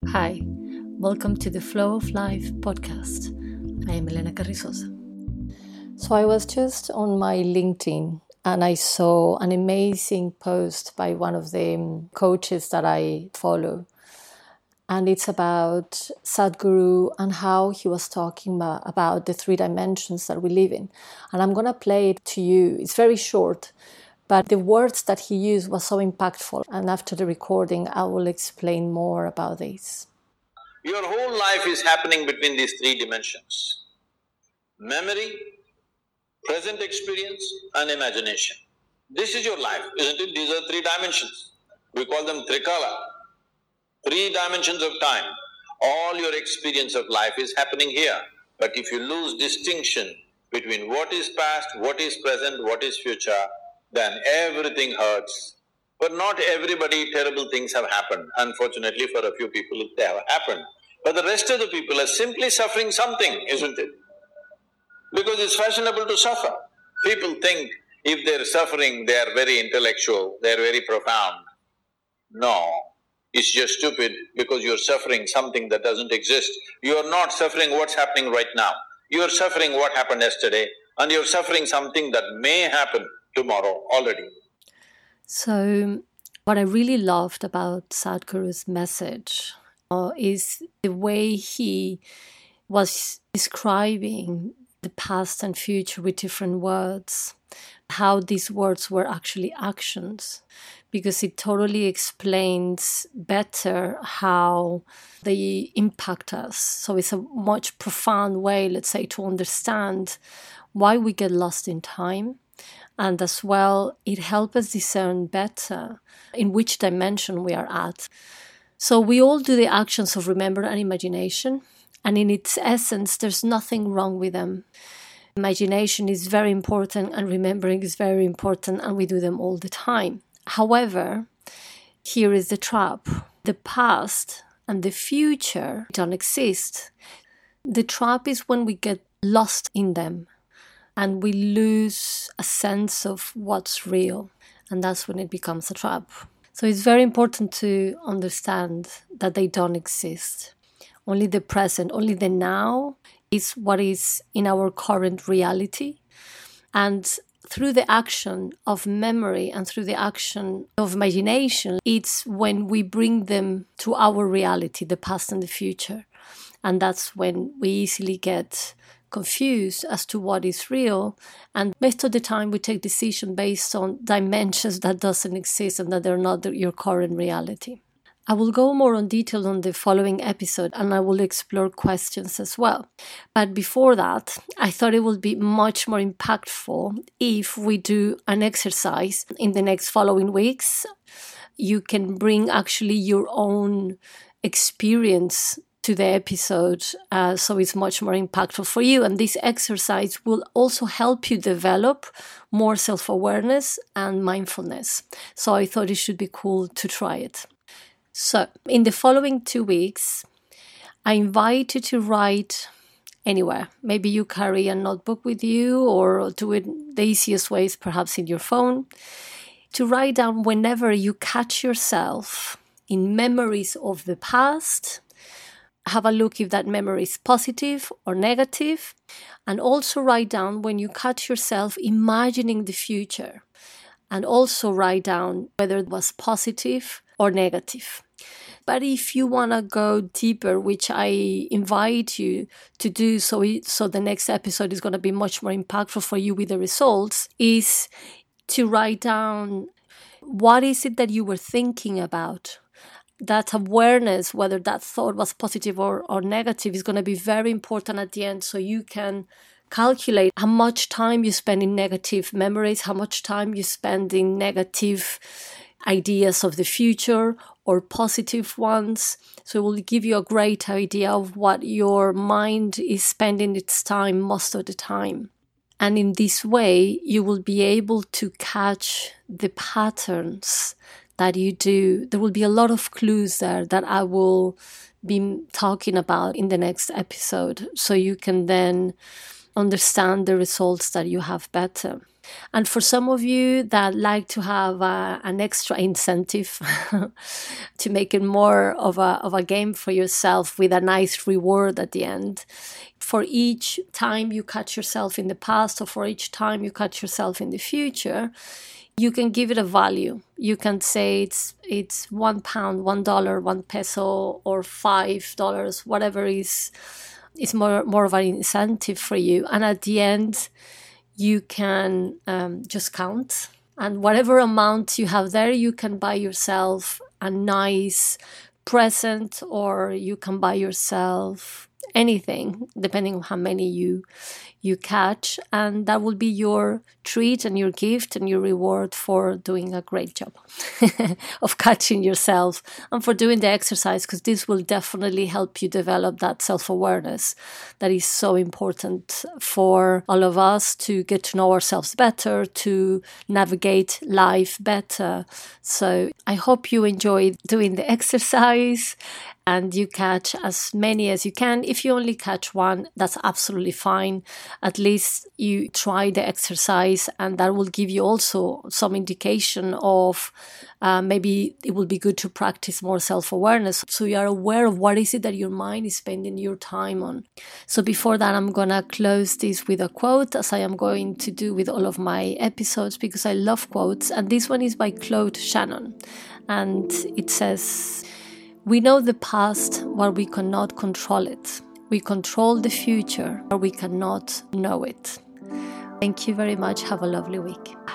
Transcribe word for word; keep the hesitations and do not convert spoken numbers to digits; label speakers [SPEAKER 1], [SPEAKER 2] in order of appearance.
[SPEAKER 1] Hi, welcome to the Flow of Life podcast. I am Elena Carrizosa. So I was just on my LinkedIn and I saw an amazing post by one of the coaches that I follow. And it's about Sadhguru and how he was talking about, about the three dimensions that we live in. And I'm going to play it to you. It's very short, but the words that he used were so impactful. And after the recording, I will explain more about this.
[SPEAKER 2] Your whole life is happening between these three dimensions: memory, present experience and imagination. This is your life, isn't it? These are three dimensions. We call them Trikala. Three dimensions of time. All your experience of life is happening here. But if you lose distinction between what is past, what is present, what is future, then everything hurts. But not everybody, terrible things have happened. Unfortunately, for a few people they have happened. But the rest of the people are simply suffering something, isn't it? Because it's fashionable to suffer. People think if they're suffering, they are very intellectual, they're very profound. No, it's just stupid because you're suffering something that doesn't exist. You're not suffering what's happening right now. You're suffering what happened yesterday and you're suffering something that may happen tomorrow already.
[SPEAKER 1] So, what I really loved about Sadhguru's message uh, is the way he was describing the past and future with different words, how these words were actually actions, because it totally explains better how they impact us. So it's a much profound way, let's say, to understand why we get lost in time. And as well, it helps us discern better in which dimension we are at. So we all do the actions of remember and imagination. And in its essence, there's nothing wrong with them. Imagination is very important and remembering is very important, and we do them all the time. However, here is the trap. The past and the future don't exist. The trap is when we get lost in them and we lose a sense of what's real. And that's when it becomes a trap. So it's very important to understand that they don't exist. Only the present, only the now is what is in our current reality. And through the action of memory and through the action of imagination, it's when we bring them to our reality, the past and the future. And that's when we easily get confused as to what is real. And most of the time we take decisions based on dimensions that doesn't exist and that they're not your current reality. I will go more on detail on the following episode and I will explore questions as well. But before that, I thought it would be much more impactful if we do an exercise in the next following weeks. You can bring actually your own experience to the episode, uh, so it's much more impactful for you. And this exercise will also help you develop more self-awareness and mindfulness. So I thought it should be cool to try it. So, in the following two weeks, I invite you to write anywhere. Maybe you carry a notebook with you or do it the easiest way is perhaps in your phone. To write down whenever you catch yourself in memories of the past. Have a look if that memory is positive or negative. And also write down when you catch yourself imagining the future. And also write down whether it was positive or negative. But if you want to go deeper, which I invite you to do, so it, so the next episode is going to be much more impactful for you with the results, is to write down what is it that you were thinking about. That awareness, whether that thought was positive or, or negative, is going to be very important at the end, so you can calculate how much time you spend in negative memories, how much time you spend in negative ideas of the future or positive ones. So it will give you a great idea of what your mind is spending its time most of the time. And in this way, you will be able to catch the patterns that you do. There will be a lot of clues there that I will be talking about in the next episode. So you can then understand the results that you have better. And for some of you that like to have uh, an extra incentive to make it more of a, of a game for yourself with a nice reward at the end, for each time you catch yourself in the past or for each time you catch yourself in the future, you can give it a value. You can say it's it's one pound, one dollar, one peso, or five dollars, whatever is is more more of an incentive for you. And at the end, you can um, just count, and whatever amount you have there, you can buy yourself a nice present, or you can buy yourself anything, depending on how many you you catch, and that will be your treat and your gift and your reward for doing a great job of catching yourself and for doing the exercise, because this will definitely help you develop that self-awareness that is so important for all of us to get to know ourselves better, to navigate life better. So I hope you enjoy doing the exercise and you catch as many as you can. If you only catch one, that's absolutely fine. At least you try the exercise, and that will give you also some indication of uh, maybe it will be good to practice more self-awareness, so you are aware of what is it that your mind is spending your time on. So before that, I'm going to close this with a quote, as I am going to do with all of my episodes, because I love quotes. And this one is by Claude Shannon. And it says, "We know the past while we cannot control it. We control the future, or we cannot know it." Thank you very much. Have a lovely week.